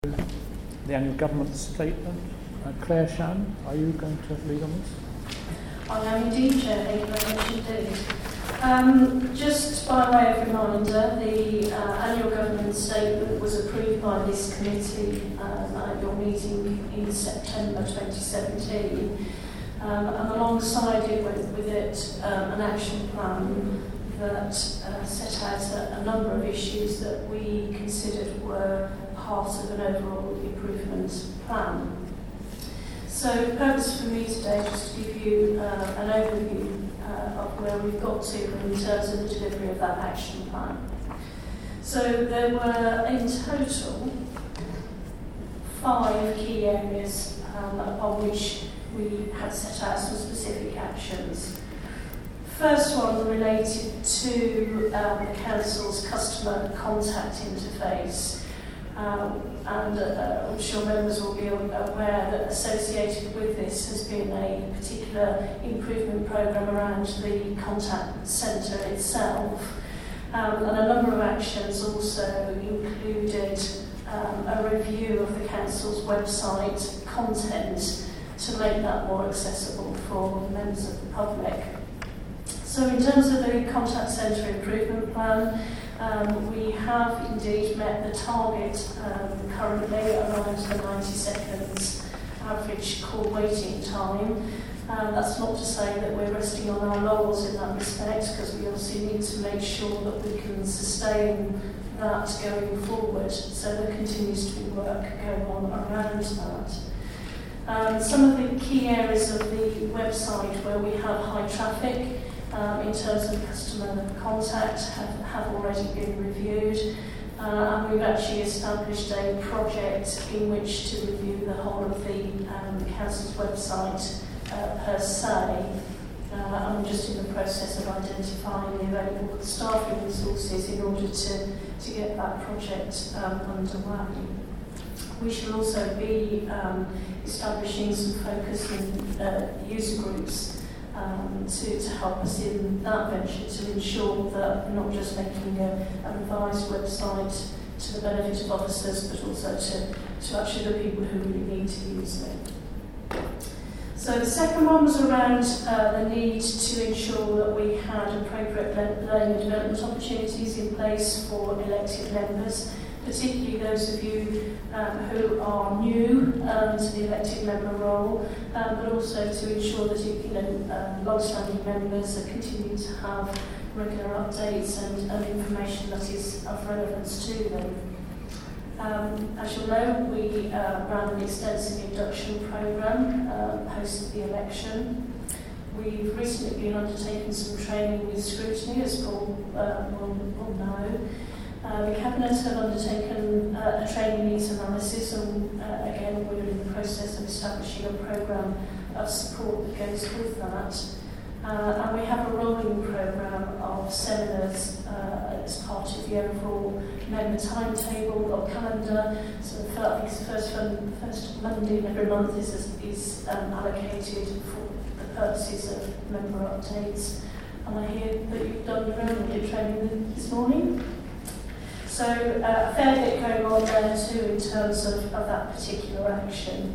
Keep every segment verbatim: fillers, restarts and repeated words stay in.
The annual government statement. Uh, Claire Shan, are you going to lead on this? I am indeed, Chair. Thank you very much indeed. Um, just by way of reminder, the uh, annual government statement was approved by this committee um, at your meeting in September twenty seventeen. Um, and alongside it, with, with it, um, an action plan that uh, set out a, a number of issues that we considered were part of an overall improvement plan. So the purpose for me today is just to give you uh, an overview uh, of where we've got to in terms of the delivery of that action plan. So there were in total five key areas um, upon which we had set out some specific actions. First one related to um, the Council's customer contact interface. Um, and uh, I'm sure members will be aware that associated with this has been a particular improvement programme around the contact centre itself. Um, and a number of actions also included um, a review of the Council's website content to make that more accessible for members of the public. So in terms of the contact centre improvement plan, um, we have indeed met the target um, currently around the ninety seconds average call waiting time. Um, that's not to say that we're resting on our laurels in that respect, because we obviously need to make sure that we can sustain that going forward. So there continues to be work going on around that. Um, some of the key areas of the website where we have high traffic Um, in terms of customer contact have, have already been reviewed, uh, and we've actually established a project in which to review the whole of the um, Council's website uh, per se. Uh, I'm just in the process of identifying the available staffing resources in order to, to get that project um, underway. We shall also be um, establishing some focus in uh, user groups Um, to, to help us in that venture, to ensure that we're not just making a, a revised website to the benefit of officers, but also to, to actually the people who really need to use it. So the second one was around uh, the need to ensure that we had appropriate learning and development opportunities in place for elected members, particularly those of you um, who are new um, to the elected member role, um, but also to ensure that you know, uh, long-standing members are continuing to have regular updates and, and information that is of relevance to them. Um, as you'll know, we uh, ran an extensive induction programme uh, post the election. We've recently been undertaking some training with scrutiny, as Paul uh, will, will know. Uh, the Cabinet have undertaken uh, a training needs analysis, and uh, again we're in the process of establishing a programme of support that goes with that. Uh, and we have a rolling programme of seminars uh, as part of the overall member timetable or calendar. So I think the first, fun, first Monday of every month is, is um, allocated for the purposes of member updates. And I hear that you've done your own audit training this morning. So uh, a fair bit going on there too in terms of, of that particular action.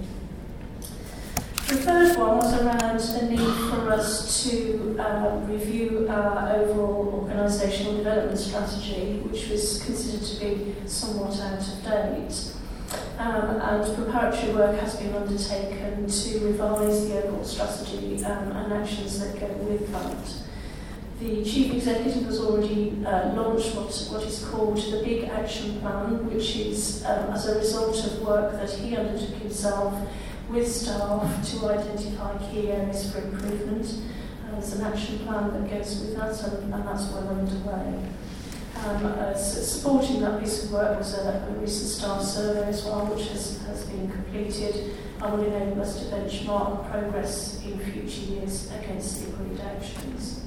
The third one was around the need for us to uh, review our overall organisational development strategy, which was considered to be somewhat out of date. Um, and preparatory work has been undertaken to revise the overall strategy um, and actions that go with that. The Chief Executive has already uh, launched what, what is called the Big Action Plan, which is um, as a result of work that he undertook himself with staff to identify key areas for improvement. And there's an action plan that goes with that, and, and that's well underway. Um, uh, so supporting that piece of work was a, a recent staff survey as well, which has, has been completed and will enable us to benchmark progress in future years against the agreed actions.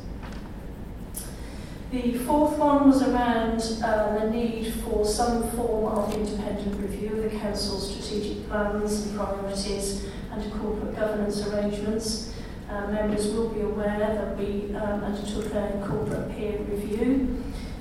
The fourth one was around uh, the need for some form of independent review of the Council's strategic plans and priorities and corporate governance arrangements. Uh, members will be aware that we um, undertook a corporate peer review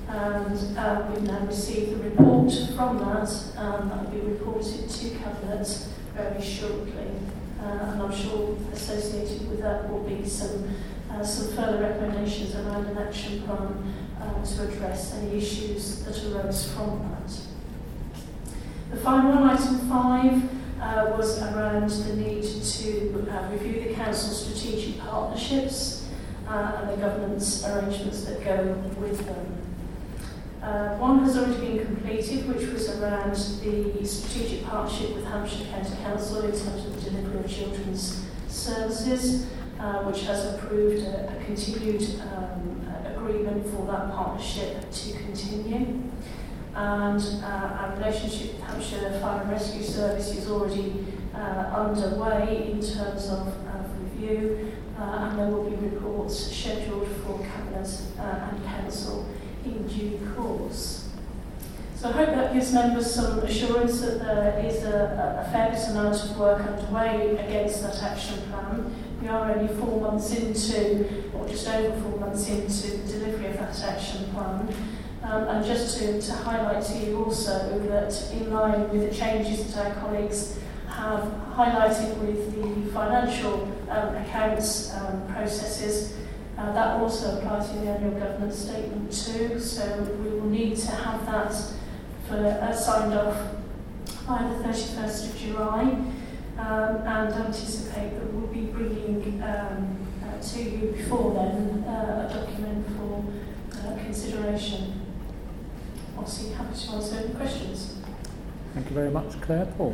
and uh, we've now received the report from that, and that will be reported to Cabinet very shortly. Uh, and I'm sure associated with that will be some uh, some further recommendations around an action plan uh, to address any issues that arose from that. The final one, item five, uh, was around the need to uh, review the Council's strategic partnerships uh, and the governance arrangements that go with them. Uh, one has already been completed, which was around the strategic partnership with Hampshire County Council in terms of the delivery of children's services, uh, which has approved a, a continued um, agreement for that partnership to continue. And uh, our relationship with Hampshire Fire and Rescue Service is already uh, underway in terms of uh, review, uh, and there will be reports scheduled for Cabinet uh, and Council in due course. So I hope that gives members some assurance that there is a, a fair bit amount of work underway against that action plan. We are only four months into, or just over four months into the delivery of that action plan. Um, and just to, to highlight to you also that in line with the changes that our colleagues have highlighted with the financial um, accounts um, processes, Uh, that will also apply to the annual governance statement too, so we will need to have that for, uh, signed off by the thirty-first of July, um, and anticipate that we'll be bringing um, uh, to you before then uh, a document for uh, consideration. Obviously happy to answer any questions. Thank you very much, Claire. Paul.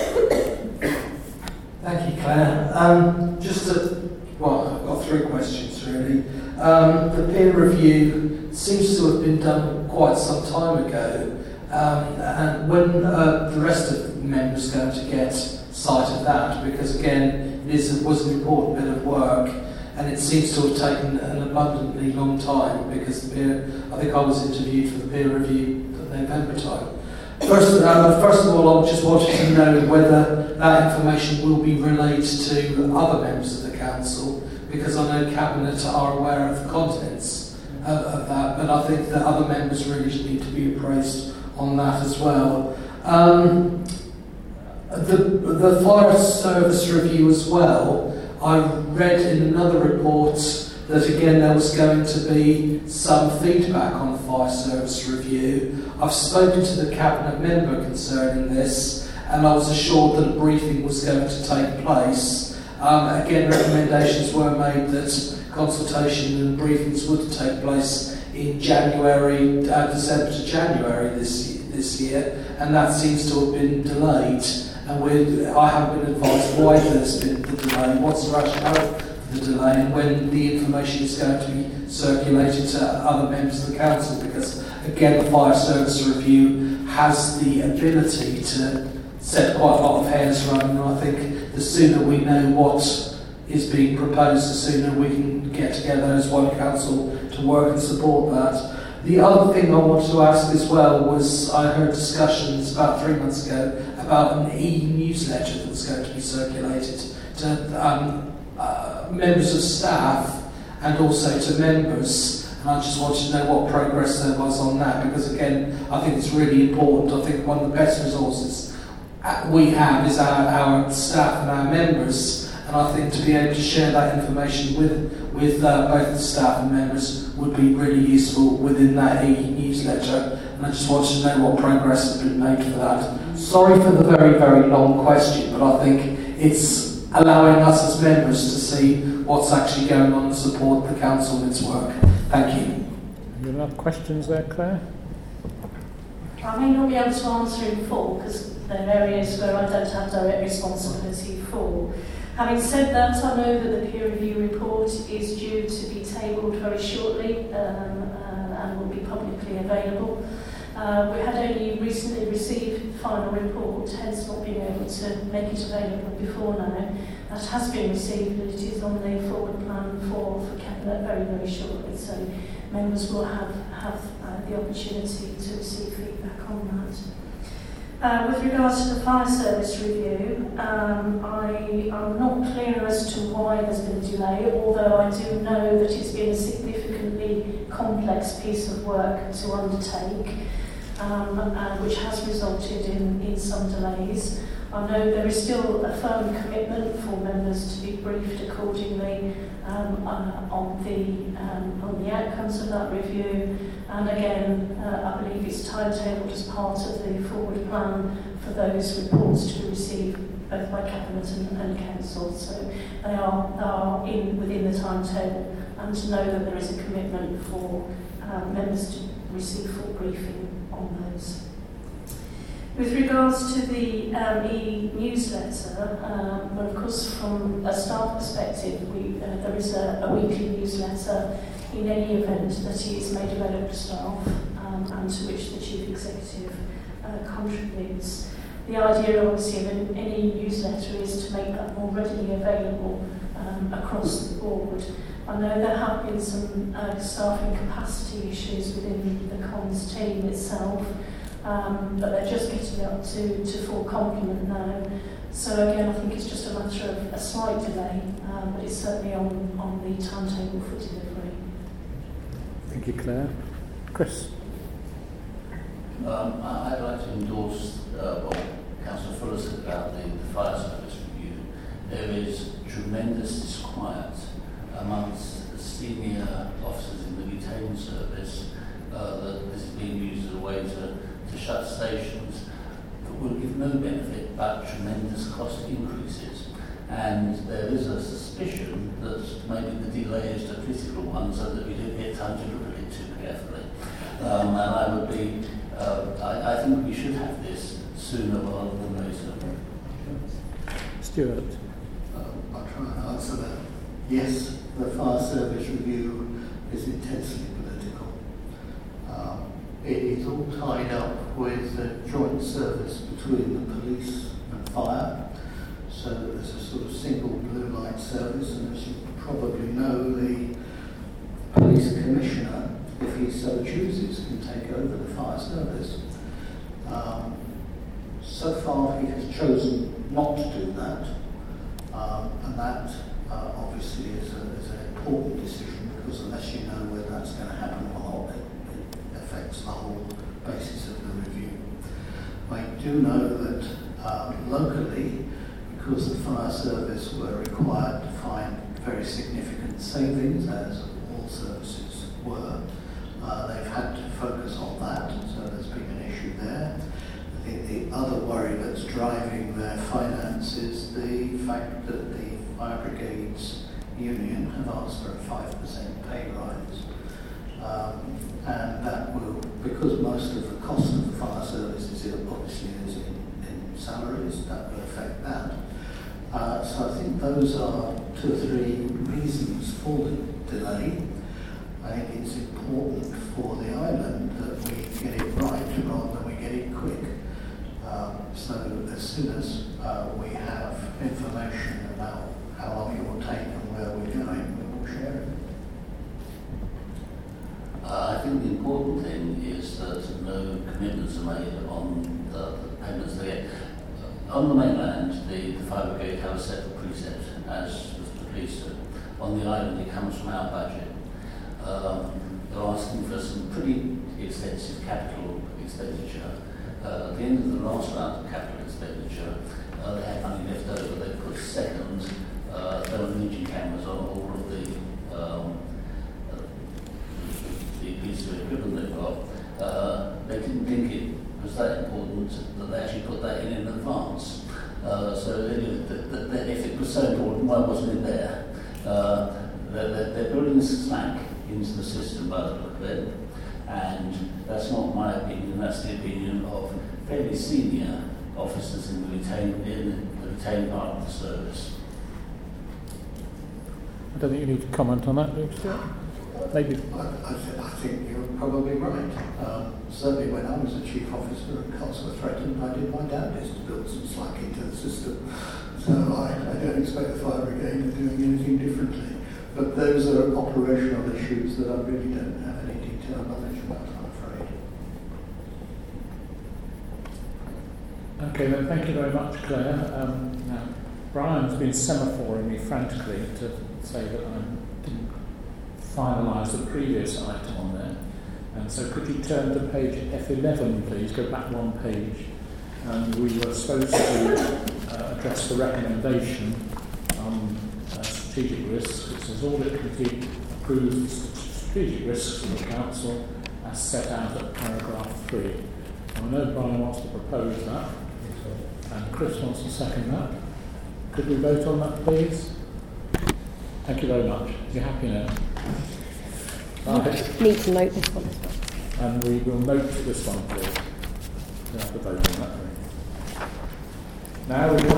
Thank you, Claire. Um, just to Well, I've got three questions really. Um, the peer review seems to have been done quite some time ago, um, and when uh, the rest of the members going to get sight of that? Because again, it is, was an important bit of work, and it seems to have taken an abundantly long time. Because the peer, I think I was interviewed for the peer review at November time. First, uh, first of all, I just wanted to know whether that information will be relayed to other members of the council, because I know Cabinet are aware of the contents of, of that, but I think that other members really need to be appraised on that as well. Um, the, the fire service review as well, I read in another report that again there was going to be some feedback on the fire service review. I've spoken to the Cabinet member concerning this, and I was assured that a briefing was going to take place. Um, again, recommendations were made that consultation and briefings would take place in January, uh, December to January this this year, and that seems to have been delayed. And we, I haven't been advised why there's been the delay, what's the rationale for the delay, and when the information is going to be circulated to other members of the council. Because again, the fire service review has the ability to set quite a lot of hairs running, and I think the sooner we know what is being proposed, the sooner we can get together as one council to work and support that. The other thing I wanted to ask as well was, I heard discussions about three months ago about an e-newsletter that was going to be circulated to um, uh, members of staff and also to members. And I just wanted to know what progress there was on that, because again, I think it's really important. I think one of the best resources we have is our, our staff and our members, and I think to be able to share that information with with uh, both the staff and members would be really useful within that e-newsletter. And I just wanted to know what progress has been made for that. Sorry for the very, very long question, but I think it's allowing us as members to see what's actually going on and support the council in its work. Thank you. Any other questions there, Claire? I may not be able to answer in full because there are areas where I don't have direct responsibility for. Having said that, I know that the peer review report is due to be tabled very shortly um, uh, and will be publicly available. Uh, we had only recently received the final report, hence not being able to make it available before now. That has been received, but it is on the forward plan for, for Cabinet very, very shortly, so members will have, have uh, the opportunity to receive feedback on that. Uh, with regards to the fire service review, um, I am not clear as to why there's been a delay, although I do know that it's been a significantly complex piece of work to undertake, um, uh, which has resulted in, in some delays. I know there is still a firm commitment for members to be briefed accordingly um, uh, on the um, on the outcomes of that review, and again, uh, I believe it's timetabled as part of the forward plan for those reports to be received both by Cabinet and, and Council. So they are, they are in within the timetable, and to know that there is a commitment for um, members to receive full briefing on those. With regards to the um, e-newsletter, um, well, of course, from a staff perspective, we, uh, there is a, a weekly newsletter in any event that is made available to staff um, and to which the Chief Executive uh, contributes. The idea, obviously, of any newsletter is to make that more readily available um, across the board. I know there have been some uh, staffing capacity issues within the comms team itself, Um, but they're just getting up to, to full complement now. So again, I think it's just a matter of a slight delay, um, but it's certainly on, on the timetable for delivery. Thank you, Claire. Chris? Um, I'd like to endorse uh, what Councillor Fuller said about the, the fire service review. There is tremendous disquiet amongst the senior officers in the retained service uh, that this is being used as a way to to shut stations that will give no benefit but tremendous cost increases. And there is a suspicion that maybe the delay is a critical one so that we don't get time to look at it too carefully. Um, and I would be, uh, I, I think we should have this sooner rather than later. Stuart? Um, I'll try and answer that. Yes, the fire service review is intensely political. Um, It is all tied up with the joint service between the police and fire, so that there's a sort of single blue light service, and as you probably know, the police commissioner, if he so chooses, can take over the fire service. Um, so far he has chosen not to do that, um, and that uh, obviously is, a, is an important decision, because unless you know whether that's going to happen or not, it, affects the whole basis of the review. I do know that um, locally, because the fire service were required to find very significant savings, as all services were, uh, they've had to focus on that, so there's been an issue there. I think the other worry that's driving their finance is the fact that the Fire Brigades Union have asked for a five percent pay rise. Um, and that will, because most of the cost of the fire service is obviously is in, in salaries, that will affect that. Uh, so I think those are two or three reasons for the delay. I think it's important for the island that we get it right rather than we get it quick. Um, so as soon as uh, we have information about how long it will take and where we're going, we will share it. Uh, I think the important thing is that no commitments are made on the, the payments they get. Uh, on the mainland, the, the fire brigade have a separate precept, as with the police do. On the island, it comes from our budget. Um, they're asking for some pretty extensive capital expenditure. Uh, at the end of the last round of capital expenditure, uh, they had money left over. They put second uh, thermal imaging cameras on all of the um, the piece of equipment they've got. Uh, they didn't think it was that important that they actually put that in in advance. Uh, so they, the, the, the, if it was so important, why wasn't it there? Uh, they're, they're, they're building slack into the system by the look of it, and that's not my opinion, that's the opinion of fairly senior officers in the retained, in the retained part of the service. I don't think you need to comment on that, do you, Stuart? Maybe. I, I, th- I think you're probably right. Um, certainly when I was a chief officer and costs were threatened, I did my damnedest to build some slack into the system. So I, I don't expect the fire brigade of doing anything differently. But those are operational issues that I really don't have any detailed knowledge about, I'm afraid. Okay, then thank you very much, Claire. Um, now, Brian's been semaphoring me frantically to say that I didn't finalise the previous item on there. And so could you turn to page F eleven, please? Go back one page. And we were supposed to uh, address the recommendation on uh, strategic risks. It says audit committee approves strategic risks of the council as set out at paragraph three. I know Brian wants to propose that, and Chris wants to second that. Could we vote on that, please? Thank you very much. You're happy now? Right. Need to note this one as well. And we will note this one, please. We have to vote on that. Now we